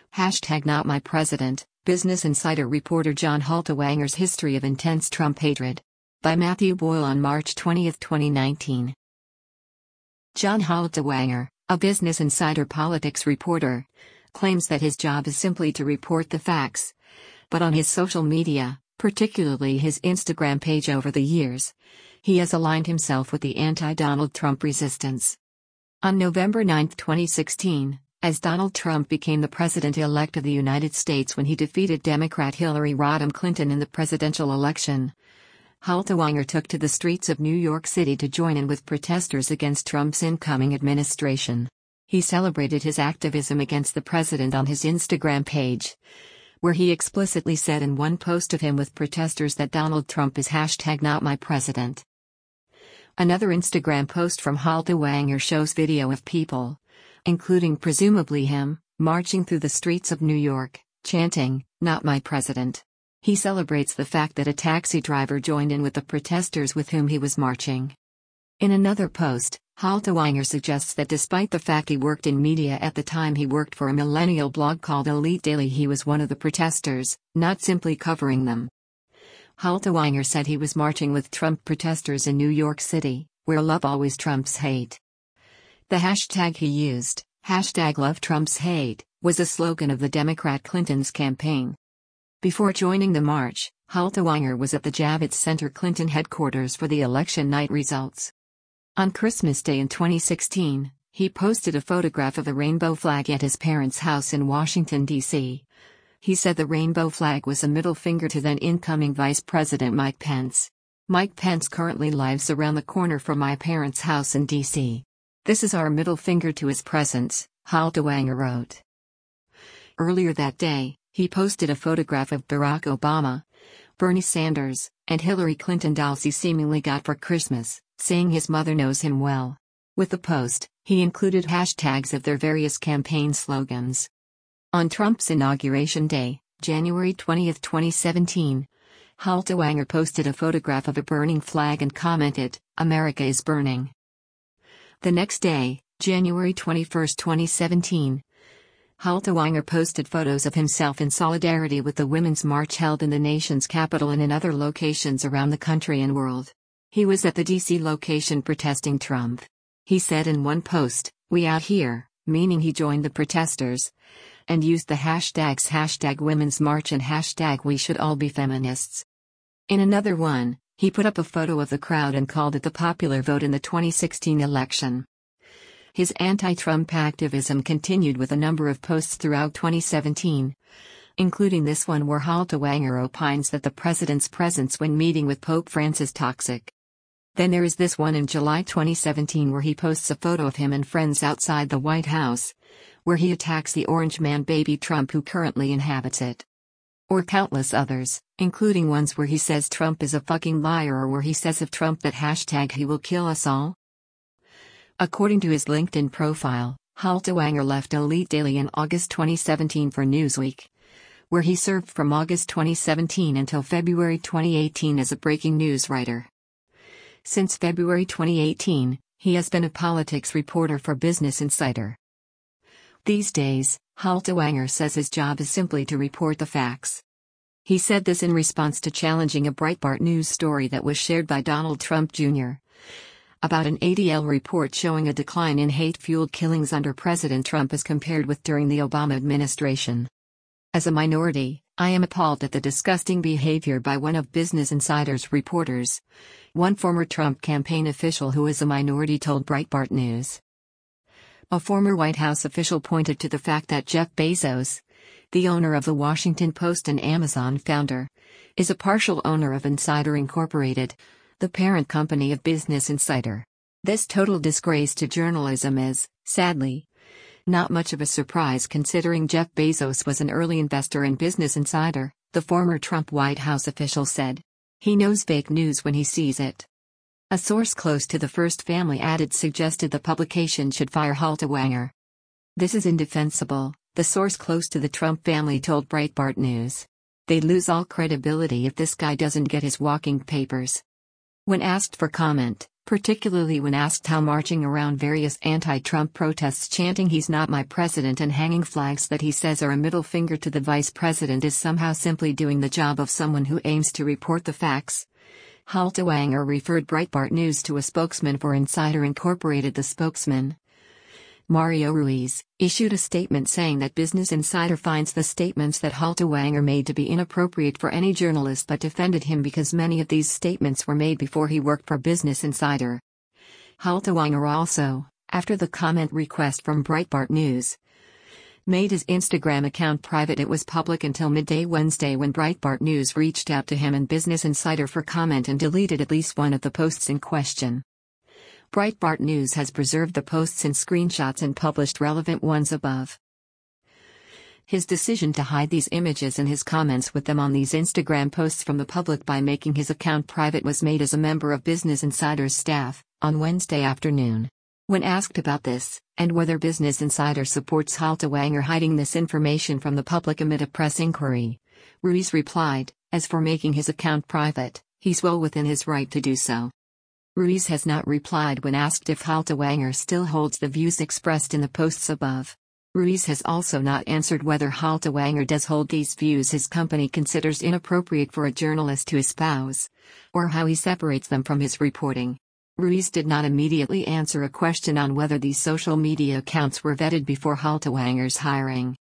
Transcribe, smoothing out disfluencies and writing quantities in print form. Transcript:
Hashtag not my president, Business Insider reporter John Haltewanger's History of Intense Trump Hatred. By Matthew Boyle on March 20, 2019. John Haltewanger, a Business Insider politics reporter, claims that his job is simply to report the facts. But on his social media, particularly his Instagram page over the years, he has aligned himself with the anti-Donald Trump resistance. On November 9, 2016, as Donald Trump became the president-elect of the United States when he defeated Democrat Hillary Rodham Clinton in the presidential election, Haltewanger took to the streets of New York City to join in with protesters against Trump's incoming administration. He celebrated his activism against the president on his Instagram page, where he explicitly said in one post of him with protesters that Donald Trump is hashtag not my president. Another Instagram post from Haltewanger shows video of people, including presumably him, marching through the streets of New York, chanting, "Not my president." He celebrates the fact that a taxi driver joined in with the protesters with whom he was marching. In another post, Haltewanger suggests that despite the fact he worked in media at the time he worked for a millennial blog called Elite Daily, he was one of the protesters, not simply covering them. Haltewanger said he was marching with Trump protesters in New York City, where love always trumps hate. The hashtag he used, hashtag love trumps hate, was a slogan of the Democrat Clinton's campaign. Before joining the march, Haltewanger was at the Javits Center Clinton headquarters for the election night results. On Christmas Day in 2016, he posted a photograph of a rainbow flag at his parents' house in Washington, D.C. He said the rainbow flag was a middle finger to then incoming Vice President Mike Pence. Mike Pence currently lives around the corner from my parents' house in D.C. This is our middle finger to his presence, Haltewanger wrote. Earlier that day, he posted a photograph of Barack Obama, Bernie Sanders, and Hillary Clinton dolls he seemingly got for Christmas, saying his mother knows him well. With the post, he included hashtags of their various campaign slogans. On Trump's inauguration day, January 20, 2017, Haltewanger posted a photograph of a burning flag and commented, "America is burning." The next day, January 21, 2017, Haltewanger posted photos of himself in solidarity with the Women's March held in the nation's capital and in other locations around the country and world. He was at the D.C. location protesting Trump. He said in one post, "We out here," meaning he joined the protesters, and used the hashtags hashtag Women's March and hashtag We Should All Be Feminists. In another one, he put up a photo of the crowd and called it the popular vote in the 2016 election. His anti-Trump activism continued with a number of posts throughout 2017, including this one where Haltewanger opines that the president's presence when meeting with Pope Francis is toxic. Then there is this one in July 2017 where he posts a photo of him and friends outside the White House, where he attacks the orange man baby Trump who currently inhabits it. Or countless others, including ones where he says Trump is a fucking liar or where he says of Trump that hashtag he will kill us all. According to his LinkedIn profile, Haltewanger left Elite Daily in August 2017 for Newsweek, where he served from August 2017 until February 2018 as a breaking news writer. Since February 2018, he has been a politics reporter for Business Insider. These days, Haltewanger says his job is simply to report the facts. He said this in response to challenging a Breitbart News story that was shared by Donald Trump Jr. about an ADL report showing a decline in hate-fueled killings under President Trump as compared with during the Obama administration. As a minority, I am appalled at the disgusting behavior by one of Business Insider's reporters, one former Trump campaign official who is a minority told Breitbart News. A former White House official pointed to the fact that Jeff Bezos, the owner of the Washington Post and Amazon founder, is a partial owner of Insider Incorporated, the parent company of Business Insider. This total disgrace to journalism is, sadly, not much of a surprise considering Jeff Bezos was an early investor in Business Insider, the former Trump White House official said. He knows fake news when he sees it. A source close to the first family added suggested the publication should fire Haltewanger. This is indefensible, the source close to the Trump family told Breitbart News. They'd lose all credibility if this guy doesn't get his walking papers. When asked for comment, particularly when asked how marching around various anti-Trump protests chanting "He's not my president" and hanging flags that he says are a middle finger to the vice president is somehow simply doing the job of someone who aims to report the facts. Haltowanger referred Breitbart News to a spokesman for Insider Incorporated. The spokesman, Mario Ruiz, issued a statement saying that Business Insider finds the statements that Haltowanger made to be inappropriate for any journalist, but defended him because many of these statements were made before he worked for Business Insider. Haltowanger also, after the comment request from Breitbart News, made his Instagram account private. It was public until midday Wednesday when Breitbart News reached out to him and Business Insider for comment and deleted at least one of the posts in question. Breitbart News has preserved the posts in screenshots and published relevant ones above. His decision to hide these images and his comments with them on these Instagram posts from the public by making his account private was made as a member of Business Insider's staff on Wednesday afternoon. When asked about this, and whether Business Insider supports Haltowanger hiding this information from the public amid a press inquiry, Ruiz replied, "As for making his account private, he's well within his right to do so." Ruiz has not replied when asked if Haltowanger still holds the views expressed in the posts above. Ruiz has also not answered whether Haltowanger does hold these views his company considers inappropriate for a journalist to espouse, or how he separates them from his reporting. Ruiz did not immediately answer a question on whether these social media accounts were vetted before Haltowanger's hiring.